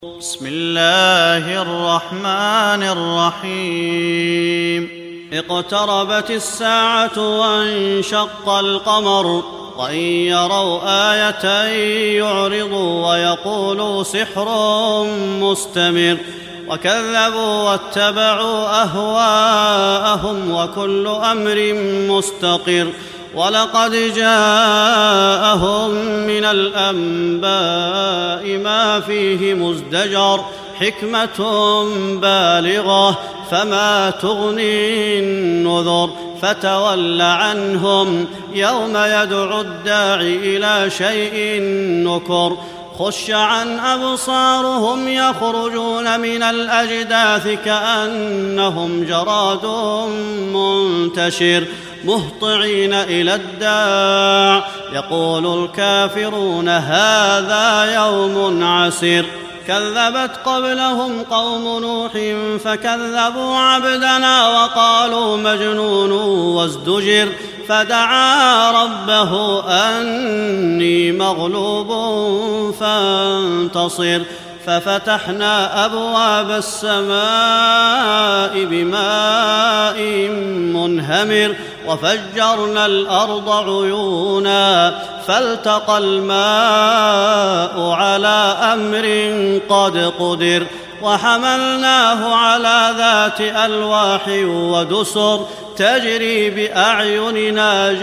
بسم الله الرحمن الرحيم. اقتربت الساعة وانشق القمر وإن يروا آية يعرضوا ويقولوا سحر مستمر وكذبوا واتبعوا أهواءهم وكل أمر مستقر ولقد جاءهم من الأنباء ما فيه مزدجر حكمة بالغة فما تغني النذر فتول عنهم يوم يدعو الداعي إلى شيء نكر خش عن أبصارهم يخرجون من الأجداث كأنهم جراد منتشر مهطعين إلى الداع يقول الكافرون هذا يوم عسير. كذبت قبلهم قوم نوح فكذبوا عبدنا وقالوا مجنون وازدجر فدعا ربه أني مغلوب فانتصر ففتحنا أبواب السماء بماء منهمر وفجرنا الأرض عيونا فالتقى الماء على أمر قد قدر وحملناه على ذات ألواح ودسر تجري بأعيننا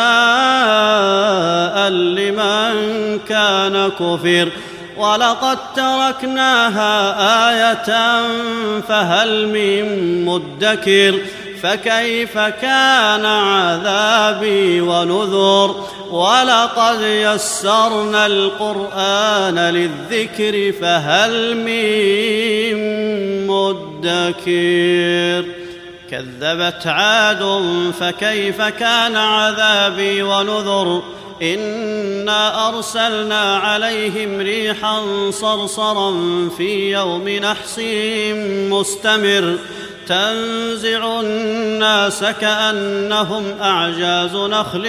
جزاء لمن كان كفر ولقد تركناها آية فهل من مدكر فكيف كان عذابي ونذر ولقد يسرنا القرآن للذكر فهل من مدكر. كذبت عاد فكيف كان عذابي ونذر إنا أرسلنا عليهم ريحا صرصرا في يوم نحس مستمر تنزع الناس كأنهم أعجاز نخل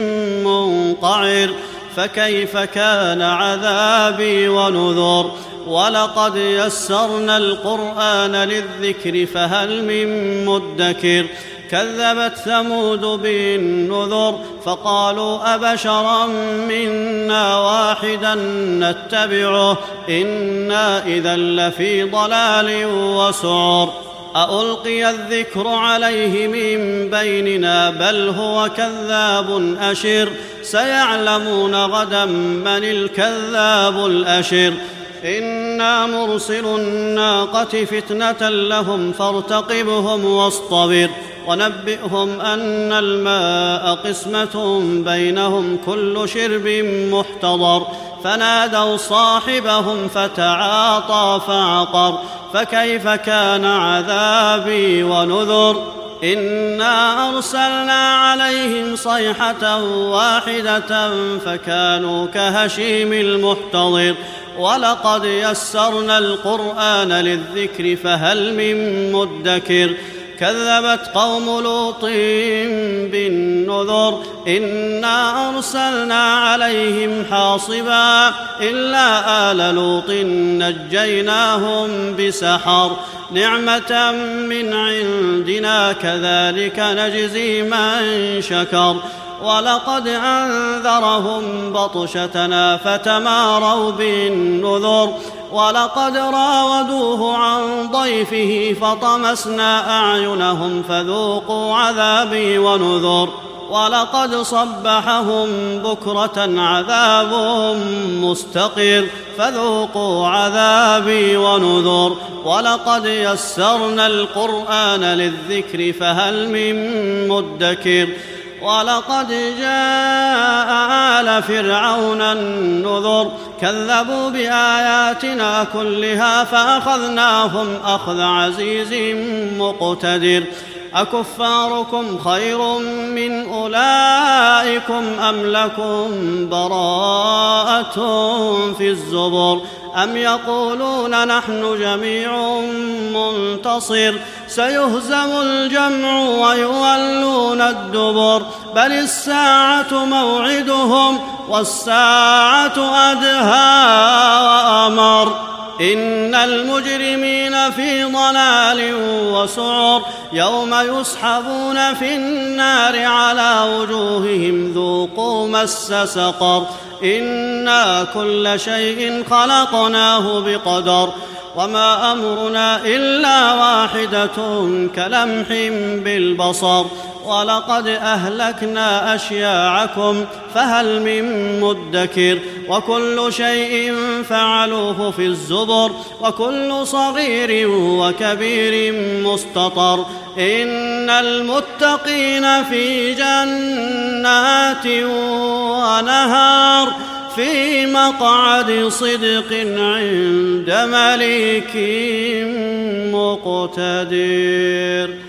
منقعر فكيف كان عذابي ونذر ولقد يسرنا القرآن للذكر فهل من مدكر. كذبت ثمود بالنذر فقالوا أبشرا منا واحدا نتبعه إنا إذا لفي ضلال وسعر أألقي الذكر عليه من بيننا بل هو كذاب أشر سيعلمون غدا من الكذاب الأشر. إنا مرسل الناقة فتنة لهم فارتقبهم واصطبر ونبئهم أن الماء قسمة بينهم كل شرب محتضر فنادوا صاحبهم فتعاطى فعقر فكيف كان عذابي ونذر. إنا أرسلنا عليهم صيحة واحدة فكانوا كهشيم المحتضر ولقد يسرنا القرآن للذكر فهل من مدكر. كذبت قوم لوط بالنذر إنا أرسلنا عليهم حاصبا إلا آل لوط نجيناهم بسحر نعمة من عندنا كذلك نجزي من شكر. ولقد أنذرهم بطشتنا فتماروا بالنذر ولقد راودوه عن ضيفه فطمسنا أعينهم فذوقوا عذابي ونذر. ولقد صبحهم بكرة عذاب مستقر فذوقوا عذابي ونذر. ولقد يسرنا القرآن للذكر فهل من مدكر. ولقد جاء آل فرعون النذر كذبوا بآياتنا كلها فأخذناهم أخذ عزيز مقتدر. أكفاركم خير من أولئكم أم لكم براءة في الزبر أم يقولون نحن جميع منتصر سيهزم الجمع ويولون الدبر بل الساعة موعدهم والساعة أدهى وأمر. إن المجرمين في ضلال وسعر يوم يسحبون في النار على وجوههم ذوقوا مس سقر إنا كل شيء خلقناه بقدر وما أمرنا إلا واحدة كلمح بالبصر ولقد أهلكنا أشياعكم فهل من مدكر وكل شيء فعلوه في الزبر وكل صغير وكبير مستطر إن المتقين في جنات ونهار في مقعد صدق عند مليك مقتدر.